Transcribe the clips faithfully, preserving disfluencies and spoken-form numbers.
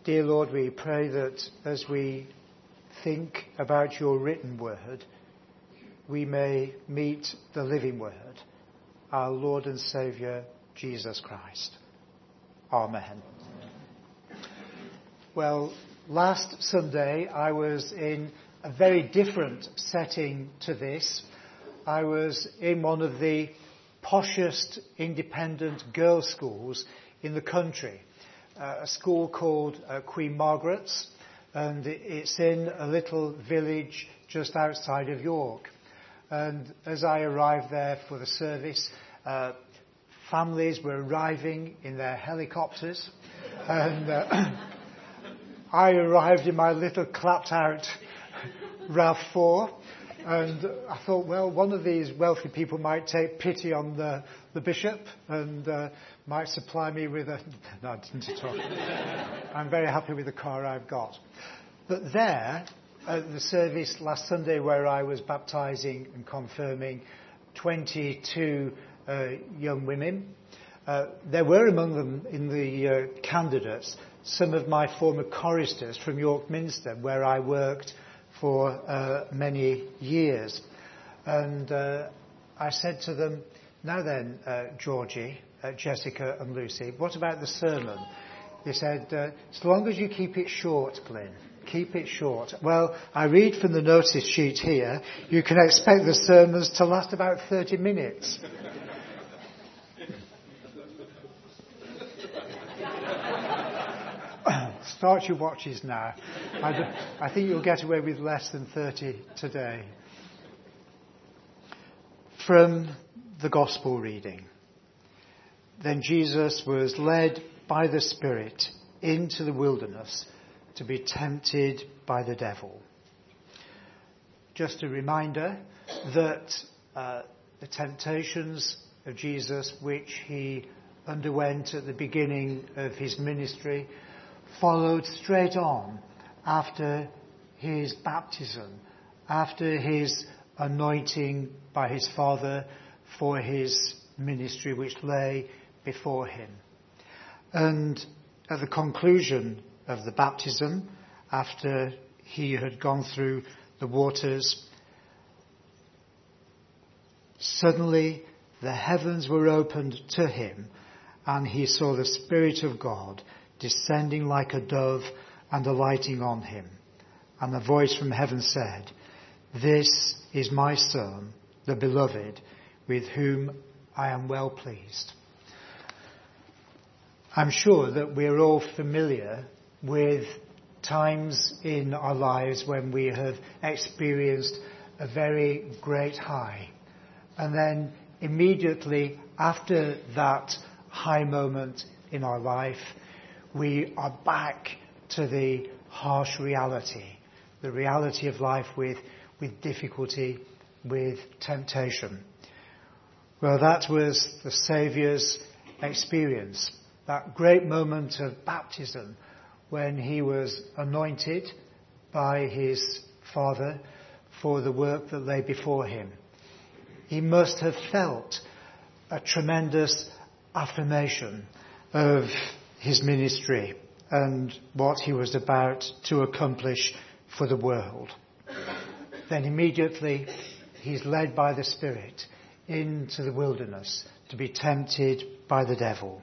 Dear Lord, we pray that as we think about your written word, we may meet the living word, our Lord and Saviour, Jesus Christ. Amen. Well, last Sunday I was in a very different setting to this. I was in one of the poshest independent girls' schools in the country. Uh, a school called uh, Queen Margaret's, and it's in a little village just outside of York. And as I arrived there for the service, uh, families were arriving in their helicopters, and uh, I arrived in my little clapped out RAV four, and I thought, well, one of these wealthy people might take pity on the, the bishop and uh, might supply me with a... No, I didn't at all. I'm very happy with the car I've got. But there, at the service last Sunday where I was baptising and confirming twenty-two uh, young women, uh, there were among them in the uh, candidates some of my former choristers from York Minster, where I worked for uh, many years. And uh, I said to them, now then, uh, Georgie, uh, Jessica and Lucy, what about the sermon? They said, uh, as long as you keep it short, Glyn, keep it short. Well, I read from the notice sheet here, you can expect the sermons to last about thirty minutes. Start your watches now. I, do, I think you'll get away with less than thirty today. From the Gospel reading. Then Jesus was led by the Spirit into the wilderness to be tempted by the devil. Just a reminder that uh, the temptations of Jesus, which he underwent at the beginning of his ministry, followed straight on after his baptism, after his anointing by his Father for his ministry which lay before him. And at the conclusion of the baptism, after he had gone through the waters, suddenly the heavens were opened to him, and he saw the Spirit of God descending like a dove and alighting on him. And a voice from heaven said, "This is my Son, the beloved, with whom I am well pleased." I'm sure that we're all familiar with times in our lives when we have experienced a very great high. And then immediately after that high moment in our life, we are back to the harsh reality, the reality of life with, with difficulty, with temptation. Well, that was the Saviour's experience, that great moment of baptism when he was anointed by his Father for the work that lay before him. He must have felt a tremendous affirmation of his ministry and what he was about to accomplish for the world. Then immediately he's led by the Spirit into the wilderness to be tempted by the devil.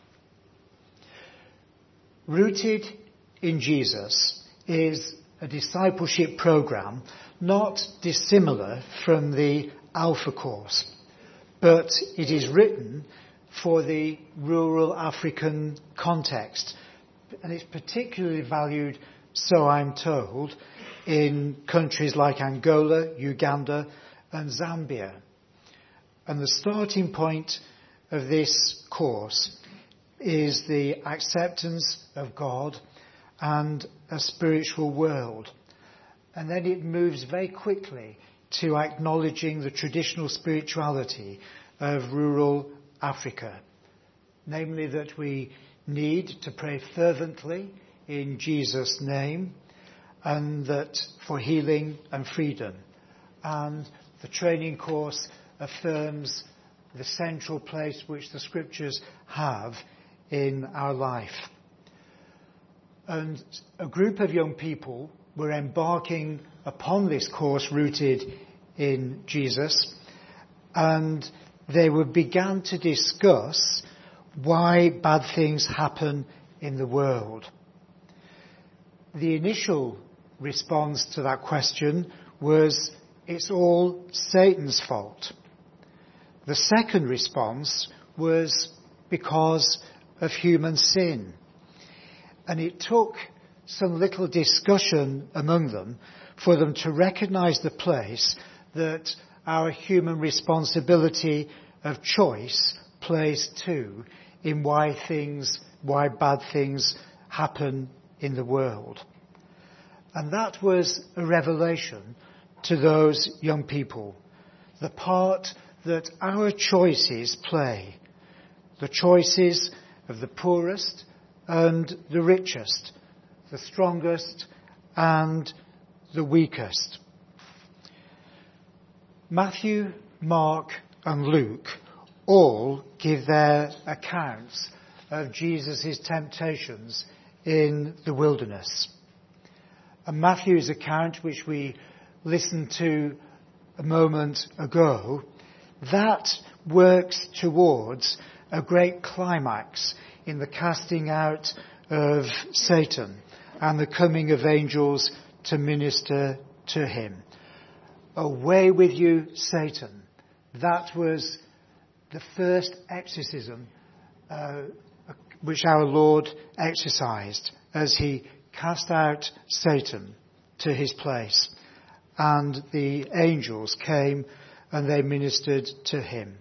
Rooted in Jesus is a discipleship program not dissimilar from the Alpha Course, but it is written for the rural African context, and it's particularly valued, so I'm told, in countries like Angola, Uganda and Zambia. And the starting point of this course is the acceptance of God and a spiritual world. And then it moves very quickly to acknowledging the traditional spirituality of rural Africa. Namely that we need to pray fervently in Jesus' name, and that for healing and freedom. And the training course affirms the central place which the scriptures have in our life. And a group of young people were embarking upon this course rooted in Jesus, and they were began to discuss why bad things happen in the world. The initial response to that question was, it's all Satan's fault. The second response was because of human sin. And it took some little discussion among them for them to recognize the place that our human responsibility of choice plays too in why things, why bad things happen in the world. And that was a revelation to those young people, the part that our choices play, the choices of the poorest and the richest, the strongest and the weakest. Matthew, Mark and Luke all give their accounts of Jesus' temptations in the wilderness. And Matthew's account, which we listened to a moment ago, that works towards a great climax in the casting out of Satan and the coming of angels to minister to him. Away with you, Satan. That was the first exorcism uh, which our Lord exercised as he cast out Satan to his place. And the angels came and they ministered to him.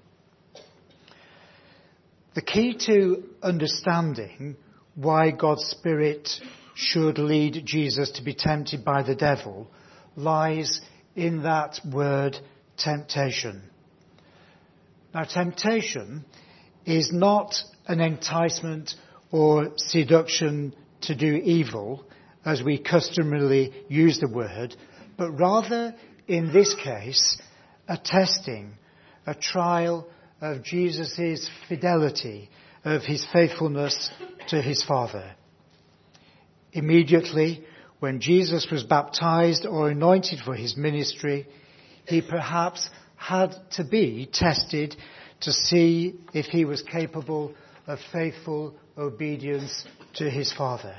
The key to understanding why God's Spirit should lead Jesus to be tempted by the devil lies in that word temptation. Now, temptation is not an enticement or seduction to do evil, as we customarily use the word, but rather, in this case, a testing, a trial of Jesus' fidelity, of his faithfulness to his Father. Immediately, when Jesus was baptized or anointed for his ministry, he perhaps had to be tested to see if he was capable of faithful obedience to his Father.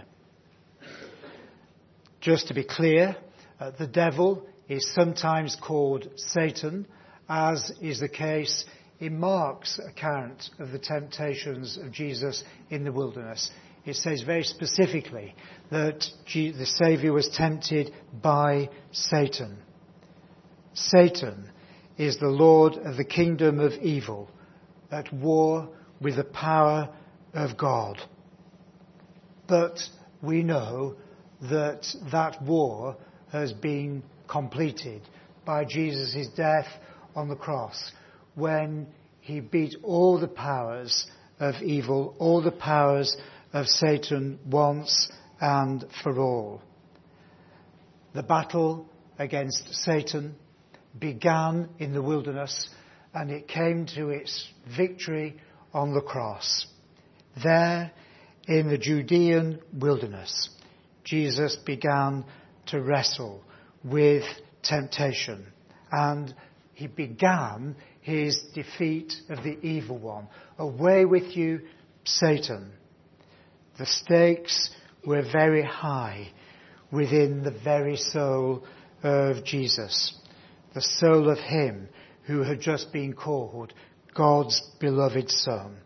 Just to be clear, uh, the devil is sometimes called Satan, as is the case in Mark's account of the temptations of Jesus in the wilderness. It says very specifically that the Saviour was tempted by Satan. Satan is the Lord of the kingdom of evil, at war with the power of God. But we know that that war has been completed by Jesus' death on the cross, when he beat all the powers of evil, all the powers of Satan once and for all. The battle against Satan began in the wilderness, and it came to its victory on the cross. There, in the Judean wilderness, Jesus began to wrestle with temptation, and he began his defeat of the evil one. Away with you, Satan. The stakes were very high within the very soul of Jesus, the soul of him who had just been called God's beloved Son.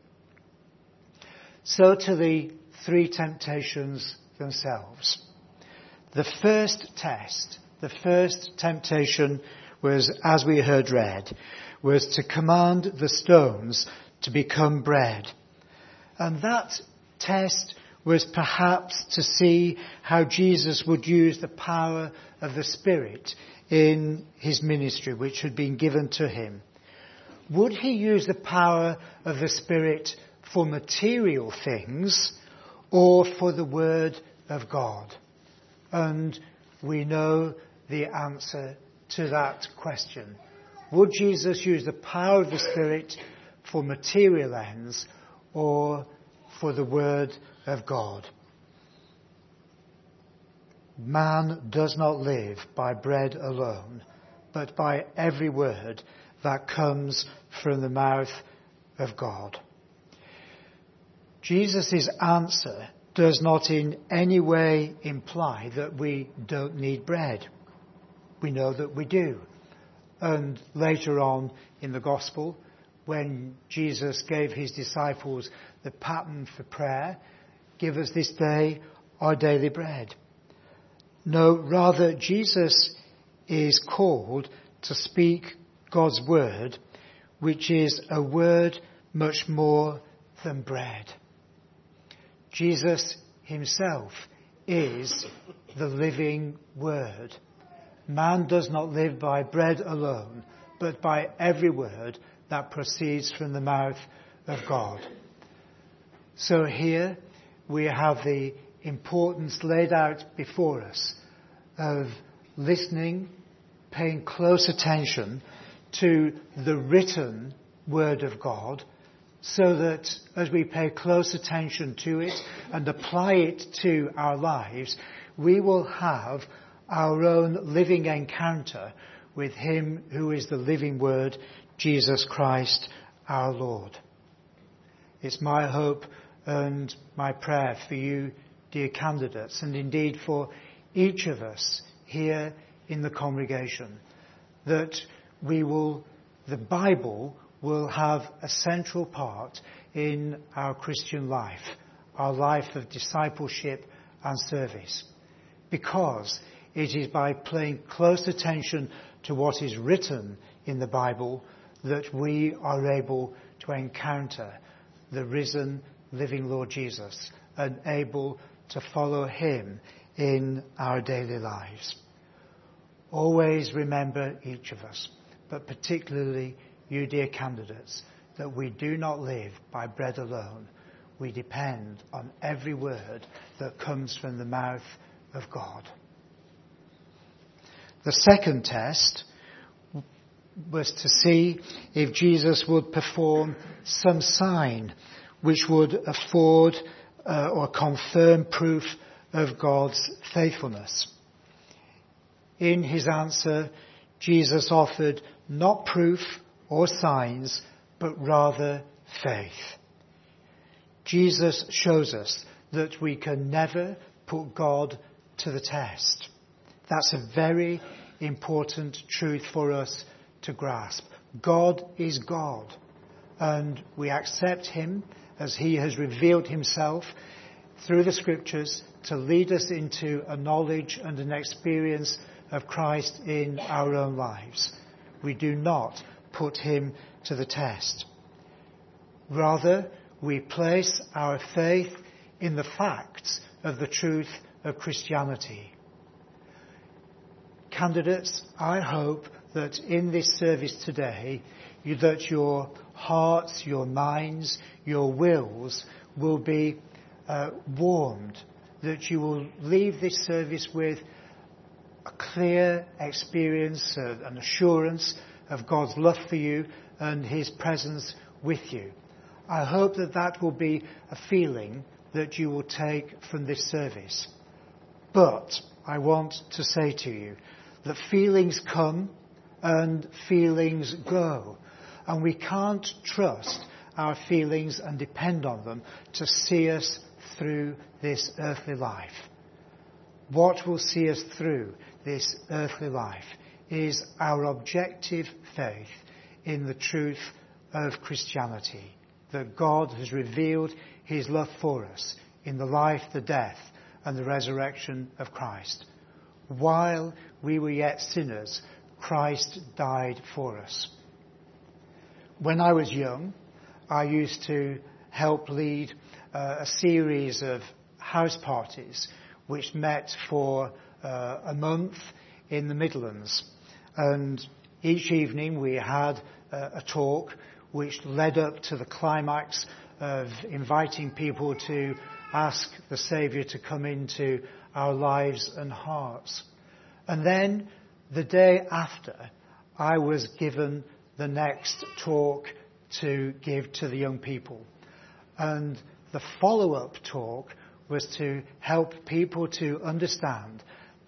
So to the three temptations themselves. The first test, the first temptation was, as we heard read, was to command the stones to become bread. And that test was perhaps to see how Jesus would use the power of the Spirit in his ministry, which had been given to him. Would he use the power of the Spirit for material things or for the Word of God? And we know the answer to that question. Would Jesus use the power of the Spirit for material ends or for the Word of God? man does not live by bread alone, but by every word that comes from the mouth of God. Jesus' answer does not in any way imply that we don't need bread. We know that we do. And later on in the Gospel, when Jesus gave his disciples the pattern for prayer, give us this day our daily bread. No, rather, Jesus is called to speak God's word, which is a word much more than bread. Jesus himself is the living word. Man does not live by bread alone, but by every word that proceeds from the mouth of God. So here we have the importance laid out before us of listening, paying close attention to the written word of God, so that as we pay close attention to it and apply it to our lives, we will have our own living encounter with him who is the living word, Jesus Christ our Lord. It's my hope and my prayer for you, dear candidates, and indeed for each of us here in the congregation, that we will, the Bible will have a central part in our Christian life, our life of discipleship and service, because it is by paying close attention to what is written in the Bible that we are able to encounter the risen, living Lord Jesus and able to follow him in our daily lives. Always remember, each of us, but particularly you, dear candidates, that we do not live by bread alone. We depend on every word that comes from the mouth of God. The second test was to see if Jesus would perform some sign which would afford uh, or confirm proof of God's faithfulness. In his answer, Jesus offered not proof or signs, but rather faith. Jesus shows us that we can never put God to the test. That's a very important truth for us to grasp. God is God, and we accept him as he has revealed himself through the scriptures to lead us into a knowledge and an experience of Christ in our own lives. We do not put him to the test. Rather, we place our faith in the facts of the truth of Christianity. Candidates, I hope that in this service today, you, that your hearts, your minds, your wills will be uh, warmed, that you will leave this service with a clear experience, uh, an assurance of God's love for you and his presence with you. I hope that that will be a feeling that you will take from this service. But I want to say to you that feelings come and feelings go, and we can't trust our feelings and depend on them to see us through this earthly life. What will see us through this earthly life is our objective faith in the truth of Christianity, that God has revealed his love for us in the life, the death, and the resurrection of Christ. While we were yet sinners, Christ died for us. When I was young, I used to help lead uh, a series of house parties which met for uh, a month in the Midlands. And each evening we had uh, a talk which led up to the climax of inviting people to ask the Saviour to come into our lives and hearts. And then the day after, I was given the next talk to give to the young people. And the follow-up talk was to help people to understand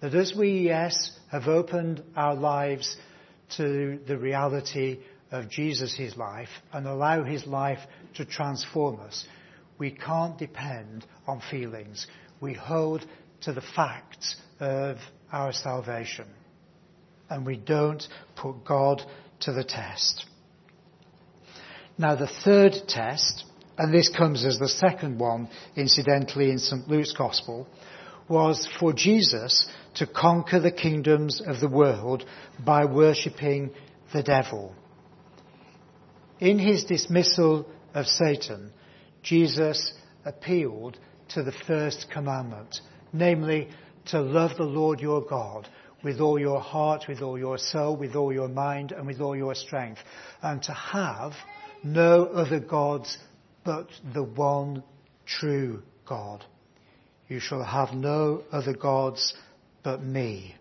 That as we, yes, have opened our lives to the reality of Jesus' life and allow his life to transform us, we can't depend on feelings. We hold to the facts of our salvation. And we don't put God to the test. Now the third test, and this comes as the second one, incidentally, in Saint Luke's Gospel, was for Jesus to conquer the kingdoms of the world by worshipping the devil. In his dismissal of Satan, Jesus appealed to the first commandment, namely to love the Lord your God with all your heart, with all your soul, with all your mind, and with all your strength, and to have no other gods but the one true God. You shall have no other gods but me.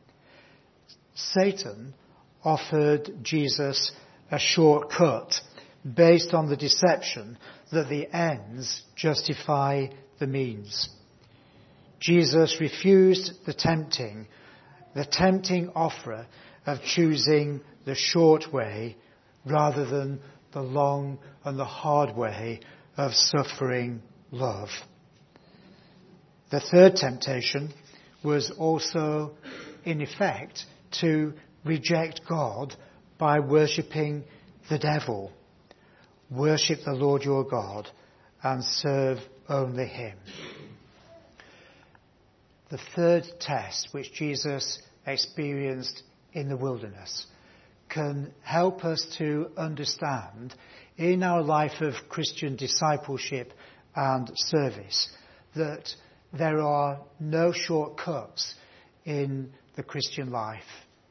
Satan offered Jesus a shortcut based on the deception that the ends justify the means. Jesus refused the tempting, the tempting offer of choosing the short way rather than the long and the hard way of suffering love. The third temptation was also, in effect, to reject God by worshipping the devil. Worship the Lord your God and serve only him. The third test which Jesus experienced in the wilderness can help us to understand in our life of Christian discipleship and service that there are no shortcuts in the Christian life.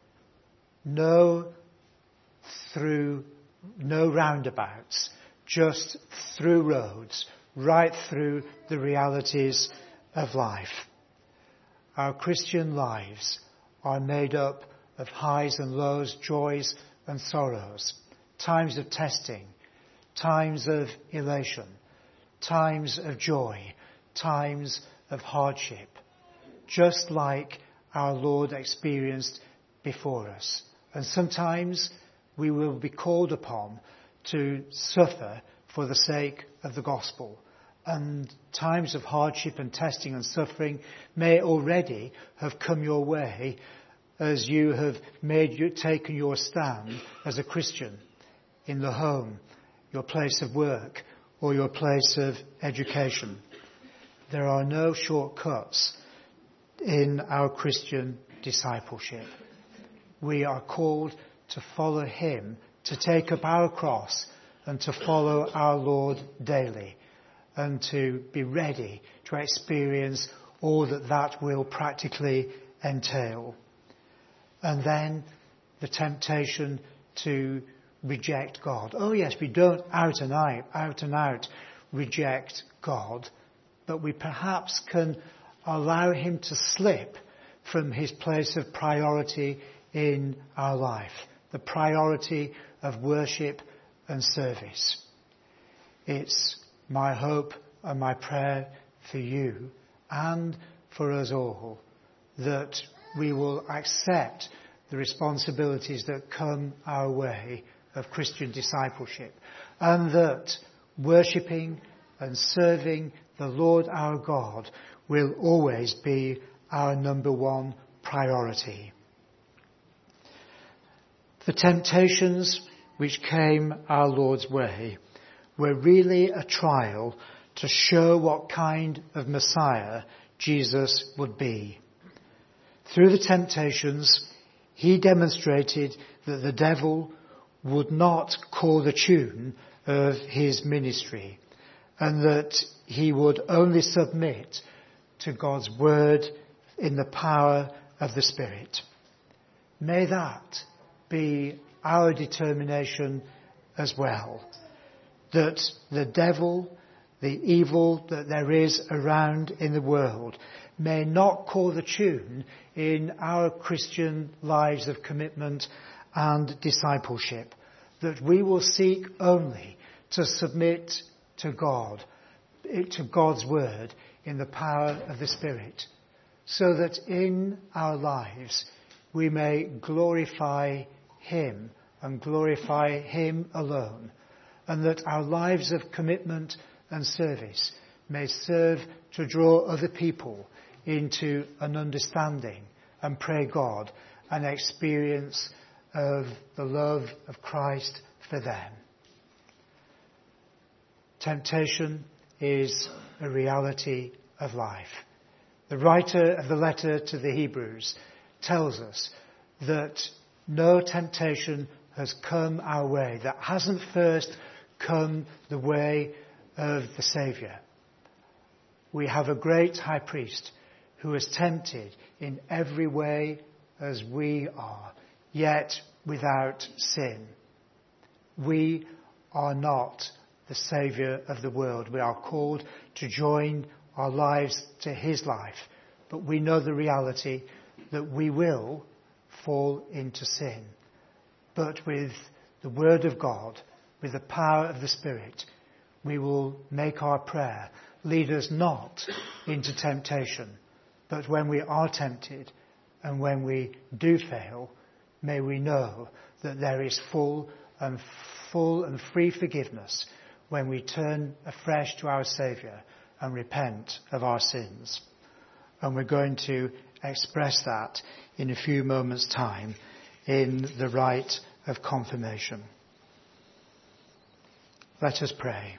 No through, no roundabouts, just through roads, right through the realities of life. Our Christian lives are made up of highs and lows, joys and sorrows, times of testing, times of elation, times of joy, times of hardship, just like our Lord experienced before us. And sometimes we will be called upon to suffer for the sake of the gospel. And times of hardship and testing and suffering may already have come your way as you have made you, taken your stand as a Christian in the home, your place of work, or your place of education. There are no shortcuts in our Christian discipleship. We are called to follow him, to take up our cross and to follow our Lord daily, and to be ready to experience all that that will practically entail. And then the temptation to reject God. Oh yes, we don't out and out, out and out reject God, but we perhaps can allow him to slip from his place of priority in our life, the priority of worship and service. It's my hope and my prayer for you and for us all that we will accept the responsibilities that come our way of Christian discipleship, and that worshipping and serving the Lord our God will always be our number one priority. The temptations which came our Lord's way were really a trial to show what kind of Messiah Jesus would be. Through the temptations, he demonstrated that the devil would not call the tune of his ministry, and that he would only submit to God's word in the power of the Spirit. May that be our determination as well, that the devil, the evil that there is around in the world, may not call the tune in our Christian lives of commitment and discipleship, that we will seek only to submit to God, to God's word in the power of the Spirit, so that in our lives we may glorify him and glorify him alone, and that our lives of commitment and service may serve to draw other people into an understanding and, pray God, an experience of the love of Christ for them. Temptation is a reality of life. The writer of the letter to the Hebrews tells us that no temptation has come our way that hasn't first come the way of the Saviour. We have a great high priest who is tempted in every way as we are, yet without sin. We are not the Saviour of the world. We are called to join our lives to his life, but we know the reality that we will fall into sin. But with the Word of God, with the power of the Spirit, we will make our prayer lead us not into temptation, but when we are tempted and when we do fail, may we know that there is full and full and free forgiveness when we turn afresh to our Saviour and repent of our sins. And we're going to express that in a few moments' time in the rite of confirmation. Let us pray.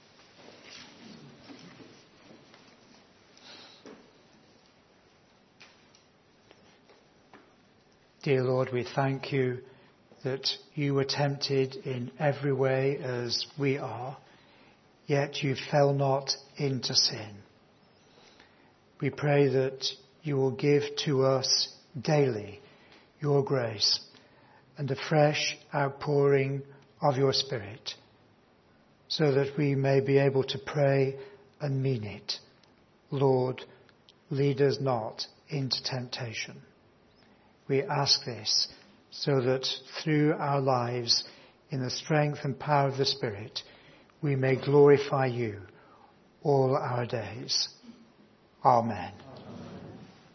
Dear Lord, we thank you that you were tempted in every way as we are, yet you fell not into sin. We pray that you will give to us daily your grace and a fresh outpouring of your Spirit, so that we may be able to pray and mean it. Lord, lead us not into temptation. We ask this so that through our lives, in the strength and power of the Spirit, we may glorify you all our days. Amen.